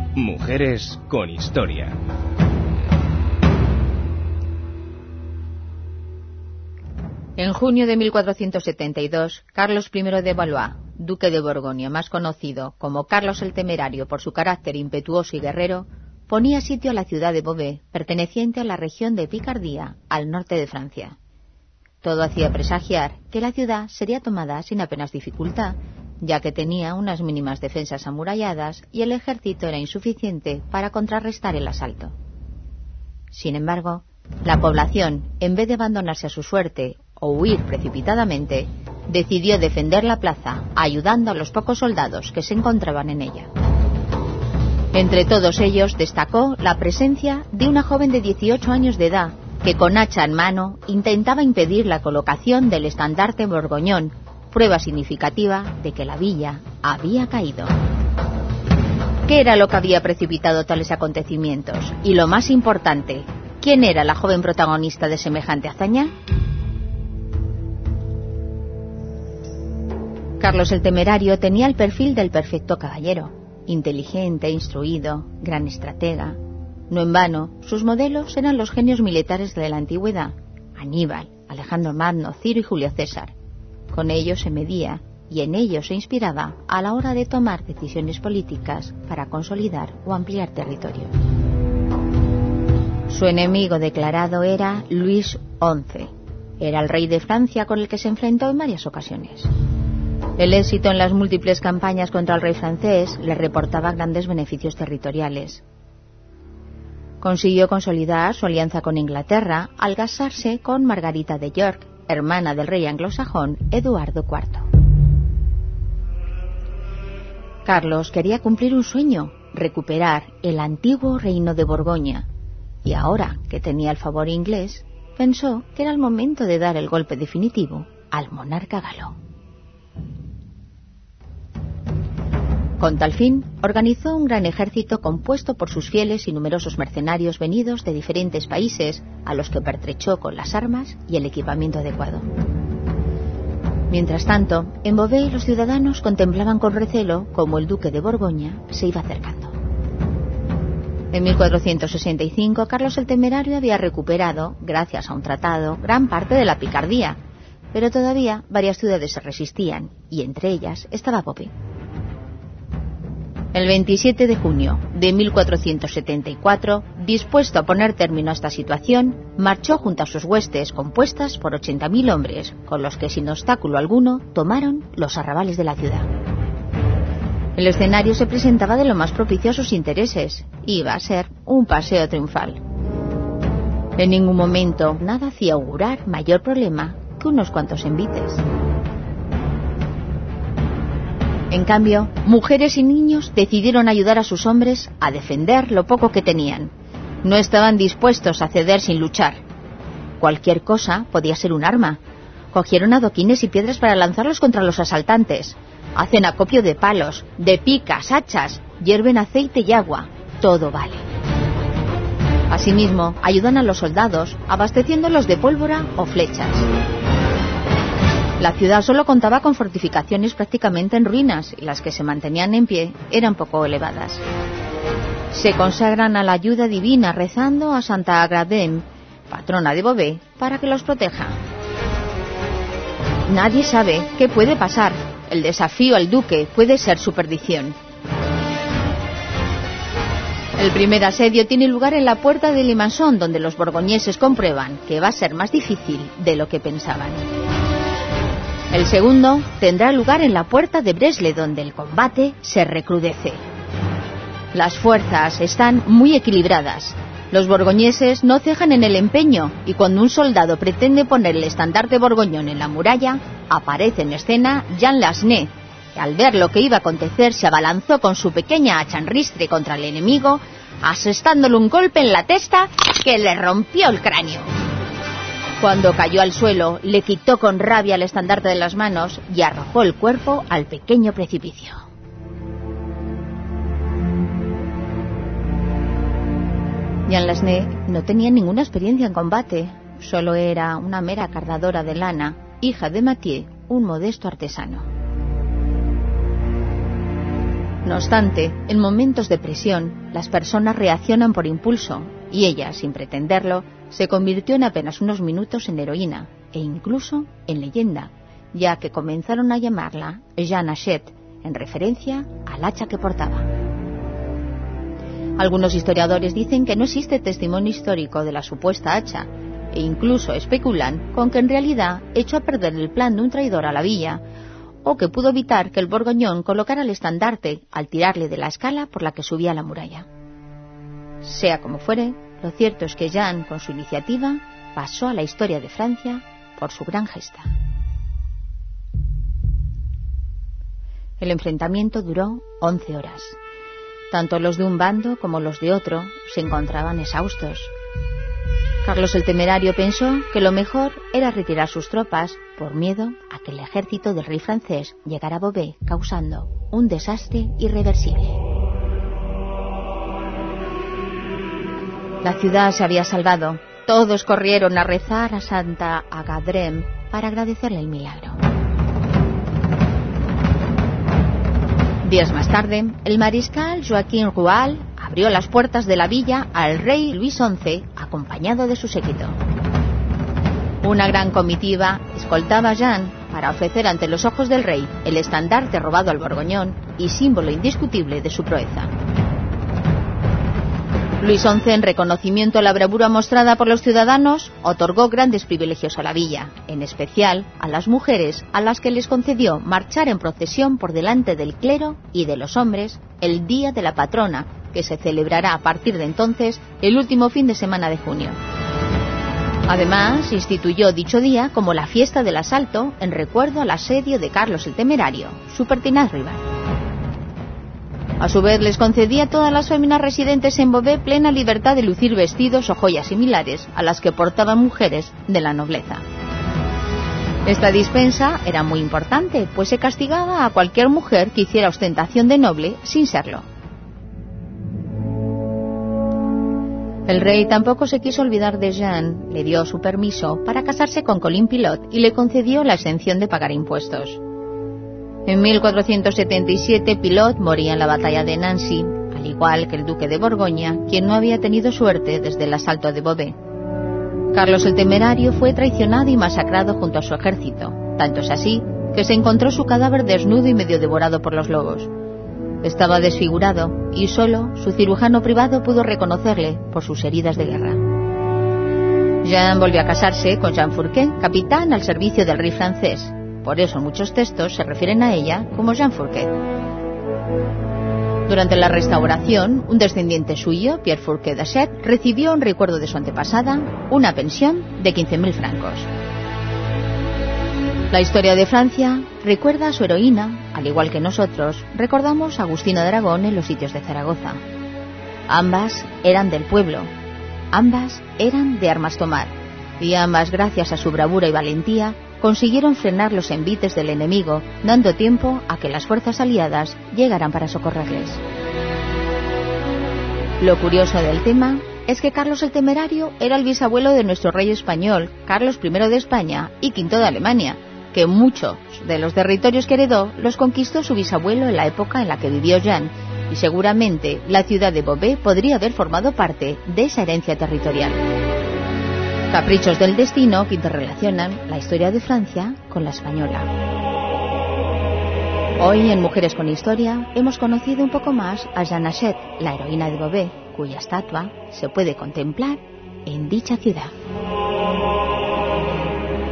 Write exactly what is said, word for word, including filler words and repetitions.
Mujeres con historia. En junio de mil cuatrocientos setenta y dos, Carlos primero de Valois, duque de Borgoña, más conocido como Carlos el Temerario por su carácter impetuoso y guerrero, ponía sitio a la ciudad de Beauvais, perteneciente a la región de Picardía, al norte de Francia. Todo hacía presagiar que la ciudad sería tomada sin apenas dificultad, ya que tenía unas mínimas defensas amuralladas y el ejército era insuficiente para contrarrestar el asalto. Sin embargo, la población, en vez de abandonarse a su suerte o huir precipitadamente, decidió defender la plaza, ayudando a los pocos soldados que se encontraban en ella. Entre todos ellos destacó la presencia de una joven de dieciocho años de edad, que con hacha en mano intentaba impedir la colocación del estandarte borgoñón, prueba significativa de que la villa había caído. ¿Qué era lo que había precipitado tales acontecimientos? Y lo más importante, ¿quién era la joven protagonista de semejante hazaña? Carlos el Temerario tenía el perfil del perfecto caballero, inteligente, instruido, gran estratega. No en vano, sus modelos eran los genios militares de la antigüedad: Aníbal, Alejandro Magno, Ciro y Julio César. Con ellos se medía y en ellos se inspiraba a la hora de tomar decisiones políticas para consolidar o ampliar territorio. Su enemigo declarado era Luis once. Era el rey de Francia con el que se enfrentó en varias ocasiones. El éxito en las múltiples campañas contra el rey francés le reportaba grandes beneficios territoriales. Consiguió consolidar su alianza con Inglaterra al casarse con Margarita de York, hermana del rey anglosajón Eduardo cuarto. Carlos quería cumplir un sueño: recuperar el antiguo reino de Borgoña, y ahora que tenía el favor inglés, pensó que era el momento de dar el golpe definitivo al monarca galo. Con tal fin, organizó un gran ejército compuesto por sus fieles y numerosos mercenarios venidos de diferentes países, a los que pertrechó con las armas y el equipamiento adecuado. Mientras tanto, en Beauvais los ciudadanos contemplaban con recelo cómo el duque de Borgoña se iba acercando. En mil cuatrocientos sesenta y cinco, Carlos el Temerario había recuperado, gracias a un tratado, gran parte de la Picardía, pero todavía varias ciudades se resistían, y entre ellas estaba Beauvais. El veintisiete de junio de mil cuatrocientos setenta y cuatro, dispuesto a poner término a esta situación, marchó junto a sus huestes compuestas por ochenta mil hombres, con los que sin obstáculo alguno tomaron los arrabales de la ciudad. El escenario se presentaba de lo más propicio a sus intereses. Iba a ser un paseo triunfal. En ningún momento nada hacía augurar mayor problema que unos cuantos envites. En cambio, mujeres y niños decidieron ayudar a sus hombres a defender lo poco que tenían. No estaban dispuestos a ceder sin luchar. Cualquier cosa podía ser un arma. Cogieron adoquines y piedras para lanzarlos contra los asaltantes. Hacen acopio de palos, de picas, hachas, hierven aceite y agua. Todo vale. Asimismo, ayudan a los soldados, abasteciéndolos de pólvora o flechas. La ciudad solo contaba con fortificaciones prácticamente en ruinas, y las que se mantenían en pie eran poco elevadas. Se consagran a la ayuda divina rezando a Santa Agrabén, patrona de Beauvais, para que los proteja. Nadie sabe qué puede pasar. El desafío al duque puede ser su perdición. El primer asedio tiene lugar en la puerta de Limassol, donde los borgoñeses comprueban que va a ser más difícil de lo que pensaban. El segundo tendrá lugar en la puerta de Bresle, donde el combate se recrudece. Las fuerzas están muy equilibradas. Los borgoñeses no cejan en el empeño, y cuando un soldado pretende poner el estandarte borgoñón en la muralla, aparece en escena Jean Lasné, que al ver lo que iba a acontecer se abalanzó con su pequeña hacha en ristre contra el enemigo, asestándole un golpe en la testa que le rompió el cráneo. Cuando cayó al suelo, le quitó con rabia el estandarte de las manos y arrojó el cuerpo al pequeño precipicio. Jean Lasné no tenía ninguna experiencia en combate, solo era una mera cardadora de lana, hija de Mathieu, un modesto artesano. No obstante, en momentos de presión, las personas reaccionan por impulso, y ella, sin pretenderlo, se convirtió en apenas unos minutos en heroína, e incluso en leyenda, ya que comenzaron a llamarla Jeanne Hachette, en referencia al hacha que portaba. Algunos historiadores dicen que no existe testimonio histórico de la supuesta hacha, e incluso especulan con que en realidad echó a perder el plan de un traidor a la villa, o que pudo evitar que el borgoñón colocara el estandarte al tirarle de la escala por la que subía la muralla. Sea como fuere, lo cierto es que Jeanne, con su iniciativa, pasó a la historia de Francia por su gran gesta. El enfrentamiento duró once horas. Tanto los de un bando como los de otro se encontraban exhaustos. Carlos el Temerario pensó que lo mejor era retirar sus tropas por miedo a que el ejército del rey francés llegara a Beauvais, causando un desastre irreversible. La ciudad se había salvado. Todos corrieron a rezar a Santa Agadrem para agradecerle el milagro. Días más tarde, el mariscal Joaquín Rouault abrió las puertas de la villa al rey Luis once, acompañado de su séquito. Una gran comitiva escoltaba a Jeanne para ofrecer ante los ojos del rey el estandarte robado al borgoñón y símbolo indiscutible de su proeza. Luis once, en reconocimiento a la bravura mostrada por los ciudadanos, otorgó grandes privilegios a la villa, en especial a las mujeres, a las que les concedió marchar en procesión por delante del clero y de los hombres el día de la patrona, que se celebrará a partir de entonces el último fin de semana de junio. Además, instituyó dicho día como la fiesta del asalto en recuerdo al asedio de Carlos el Temerario, su pertinaz rival. A su vez, les concedía a todas las féminas residentes en Beauvais plena libertad de lucir vestidos o joyas similares a las que portaban mujeres de la nobleza. Esta dispensa era muy importante, pues se castigaba a cualquier mujer que hiciera ostentación de noble sin serlo. El rey tampoco se quiso olvidar de Jeanne, le dio su permiso para casarse con Colin Pilot y le concedió la exención de pagar impuestos. En mil cuatrocientos setenta y siete, Pilot moría en la batalla de Nancy, al igual que el duque de Borgoña, quien no había tenido suerte desde el asalto de Beauvais. Carlos el Temerario fue traicionado y masacrado junto a su ejército, tanto es así que se encontró su cadáver desnudo y medio devorado por los lobos. Estaba desfigurado y solo su cirujano privado pudo reconocerle por sus heridas de guerra. Jeanne volvió a casarse con Jean Fourquet, capitán al servicio del rey francés. Por eso muchos textos se refieren a ella como Jean Fourquet. Durante la restauración, un descendiente suyo, Pierre Fourquet d'Achette, recibió en recuerdo de su antepasada una pensión de quince mil francos. La historia de Francia recuerda a su heroína, al igual que nosotros recordamos a Agustina de Aragón en los sitios de Zaragoza. Ambas eran del pueblo, ambas eran de armas tomar, y ambas, gracias a su bravura y valentía, consiguieron frenar los envites del enemigo, dando tiempo a que las fuerzas aliadas llegaran para socorrerles. Lo curioso del tema es que Carlos el Temerario era el bisabuelo de nuestro rey español, Carlos primero de España y quinto de Alemania, que muchos de los territorios que heredó los conquistó su bisabuelo en la época en la que vivió Jeanne, y seguramente la ciudad de Beauvais podría haber formado parte de esa herencia territorial. Caprichos del destino que interrelacionan la historia de Francia con la española. Hoy en Mujeres con Historia hemos conocido un poco más a Jeanne Hachette, la heroína de Beauvais, cuya estatua se puede contemplar en dicha ciudad.